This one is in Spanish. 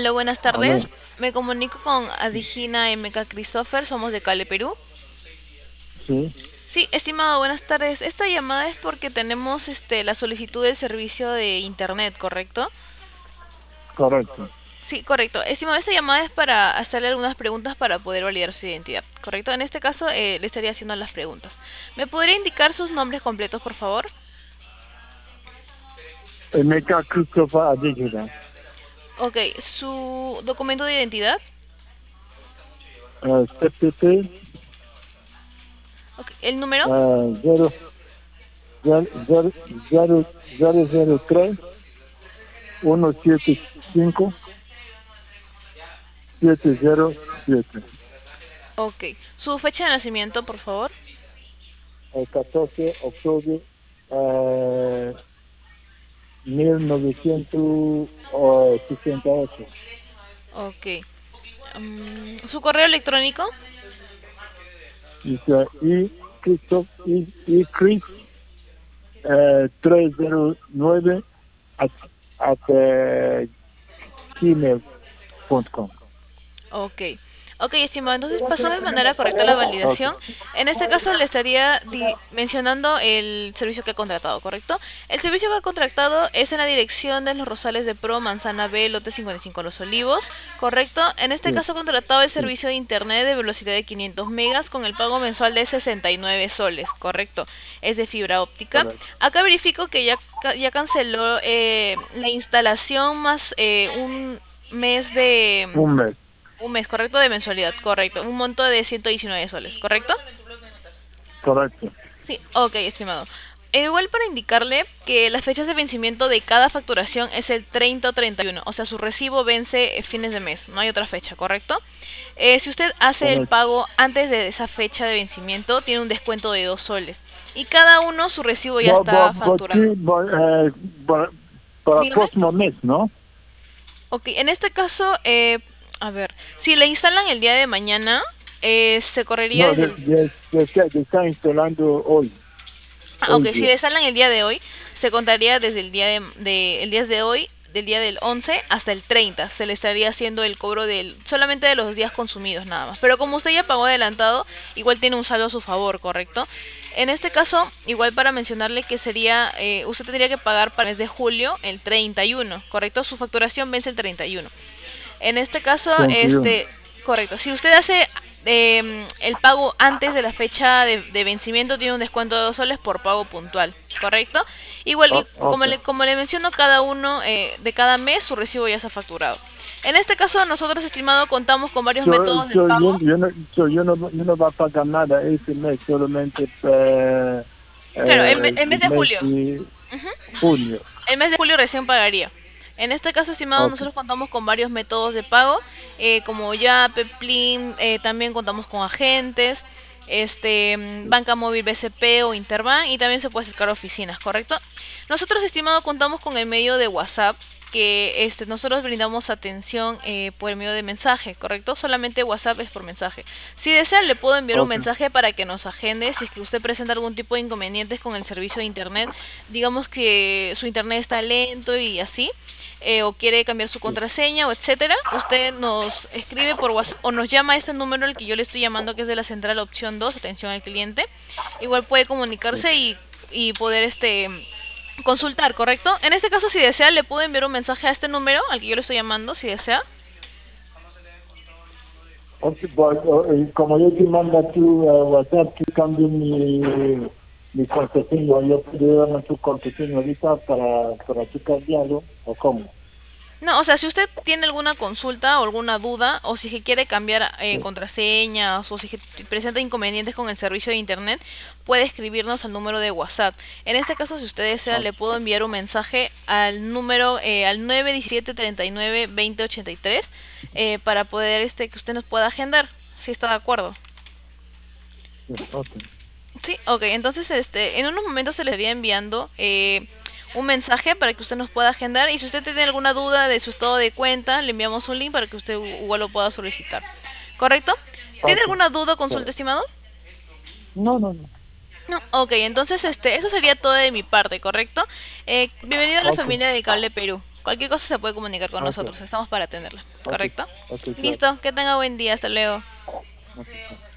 Aló, buenas Aló, tardes. Me comunico con Adijina MK Christopher, somos de Cali, Perú. sí, Sí, estimado, buenas tardes. Esta llamada es porque tenemos la solicitud del servicio de internet, ¿correcto? correcto. Sí, correcto. Estimado, esta llamada es para hacerle algunas preguntas para poder validar su identidad, ¿correcto? En este caso, le estaría haciendo las preguntas. ¿Me podría indicar sus nombres completos, por favor? Emeka Christopher Adejida, Ok, su documento de identidad. CPP Ok, el número. 003 175 707. Ok, su fecha de nacimiento, por favor. El 14 de octubre 1968. Ok. Su correo electrónico. Dice Chris 309 at, gmail.com. Ok. Ok, estimado. Entonces pasó de manera correcta la Ok. validación. En este caso le estaría mencionando el servicio que ha contratado, ¿correcto? El servicio que ha contratado es en la dirección de Los Rosales de Pro, Manzana B, lote 55 Los Olivos, ¿correcto? En este Sí, caso ha contratado el sí, servicio de internet de velocidad de 500 megas con el pago mensual de 69 soles, ¿correcto? Es de fibra óptica. correcto. Acá verifico que ya canceló la instalación más un mes de Un mes, un mes, correcto, de mensualidad, correcto. Un monto de 119 soles, ¿correcto? correcto. Sí, ok, estimado. Igual para indicarle que las fechas de vencimiento de cada facturación es el 30 o 31. O sea, su recibo vence fines de mes, no hay otra fecha, ¿correcto? Si usted hace el Correcto. pago antes de esa fecha de vencimiento, tiene un descuento de 2 soles. Y cada uno su recibo ya está Sí, facturado. para el Dígame. próximo mes, ¿no? Ok, en este caso, a ver, si le instalan el día de mañana, se correría No, desde el. de está instalando hoy, Ok, hoy si día. le salen el día de hoy, se contaría desde el día el día de hoy, del día del 11 hasta el 30. Se le estaría haciendo el cobro solamente de los días consumidos nada más. Pero como usted ya pagó adelantado, igual tiene un saldo a su favor, ¿correcto? En este caso, igual para mencionarle que sería, usted tendría que pagar para el mes de julio el 31, ¿correcto? Su facturación vence el 31. En este caso, 31. correcto. Si usted hace el pago antes de la fecha de vencimiento, tiene un descuento de 2 soles por pago puntual, ¿correcto? Igual, y Ok. como le menciono, cada uno de cada mes su recibo ya se ha facturado. En este caso, nosotros, estimado, contamos con varios métodos de pago. Yo no va a pagar nada ese mes, solamente Claro, el mes el de mes julio. de junio. El mes de julio recién pagaría. En este caso, estimado, Ok. nosotros contamos con varios métodos de pago, como Yape, Plin, también contamos con agentes, banca móvil BCP o Interbank, y también se puede acercar a oficinas, ¿correcto? Nosotros, estimado, contamos con el medio de WhatsApp, que nosotros brindamos atención por el medio de mensaje, ¿correcto? Solamente WhatsApp es por mensaje. Si desea, le puedo enviar un Ok. mensaje para que nos agende si es que usted presenta algún tipo de inconvenientes con el servicio de internet. Digamos que su internet está lento y así, o quiere cambiar su Sí. contraseña o etcétera, usted nos escribe por WhatsApp o nos llama a este número al que yo le estoy llamando, que es de la central opción 2, atención al cliente. Igual puede Sí. comunicarse y poder consultar, ¿correcto? En este caso, si desea, le puedo enviar un mensaje a este número al que yo le estoy llamando, si desea. Ok, pues, como yo te mando a tu WhatsApp, tú cambies mi contraseña. Yo puedo darme tu contraseña ahorita para tu cambiarlo, ¿o cómo? No, o sea, si usted tiene alguna consulta o alguna duda, o si que quiere cambiar Sí. contraseñas, o si que presenta inconvenientes con el servicio de internet, puede escribirnos al número de WhatsApp. En este caso, si usted desea, Ok. le puedo enviar un mensaje al número, al 917 39 20 83, para poder que usted nos pueda agendar, si está de acuerdo. Sí. Ok. Sí, ok, entonces en unos momentos se le estaría enviando un mensaje para que usted nos pueda agendar, y si usted tiene alguna duda de su estado de cuenta, le enviamos un link para que usted igual lo pueda solicitar. ¿Correcto? ¿Tiene Ok. alguna duda o consulta, Correcto. estimado? No, no, no. No, ok, entonces eso sería todo de mi parte, ¿correcto? Bienvenido a la Ok. familia de Cable Perú. Cualquier cosa se puede comunicar con Ok, nosotros, estamos para atenderla, ok, ¿correcto? ok, claro. Listo, que tenga buen día, hasta luego. Ok,